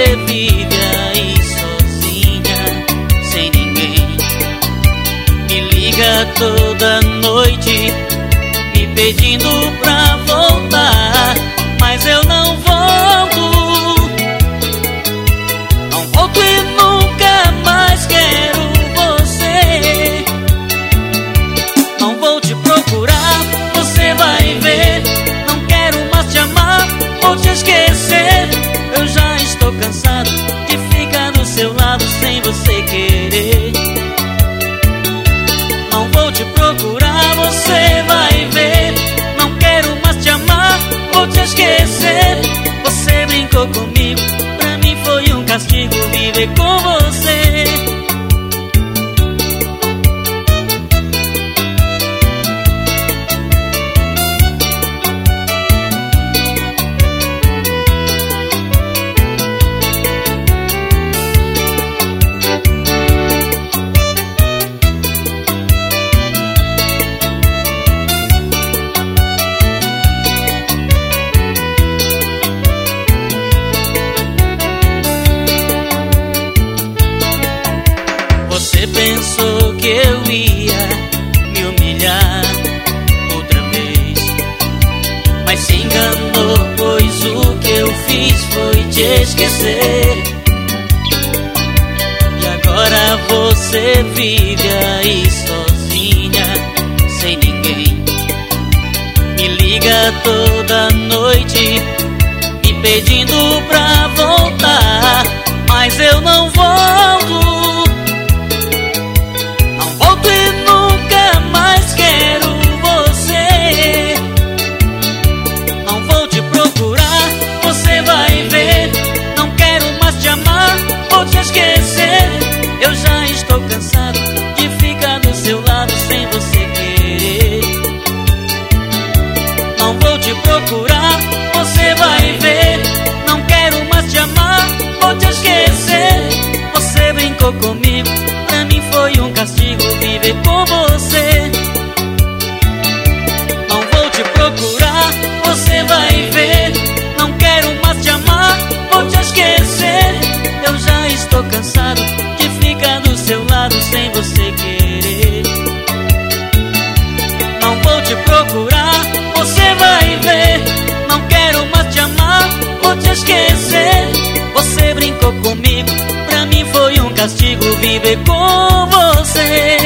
você vive aí sozinha, sem ninguém. Me liga toda noite, me pedindo pra voltar, mas eu não volto. Não volto e nunca mais quero você. Não vou te procurar, você vai ver. Não quero mais te amar, vou te esquecer. Eu já estou cansado de ficar do seu lado sem você querer. Não vou te procurar, você vai ver. Não quero mais te amar, vou te esquecer. Você brincou comigo, pra mim foi um castigo viver com você. Você pensou que eu ia me humilhar outra vez, mas se enganou, pois o que eu fiz foi te esquecer. E agora você vive aí sozinha, sem ninguém. Me liga toda noite, me pedindo pra voltar, mas eu não volto. Volto e nunca mais quero você. Não vou te procurar, você vai ver. Não quero mais te amar, vou te esquecer. Eu já estou cansado de ficar do seu lado sem você querer. Não vou te procurar, você vai ver. Não quero mais te amar, vou te esquecer. Você brincou comigo, pra mim foi um castigo viver com você. Não vou te procurar, você vai ver. Não quero mais te amar, vou te esquecer. Eu já estou cansado de ficar do seu lado sem você querer. Não vou te procurar, você vai ver. Não quero mais te amar, vou te esquecer. Você brincou comigo, pra mim foi um castigo viver com você.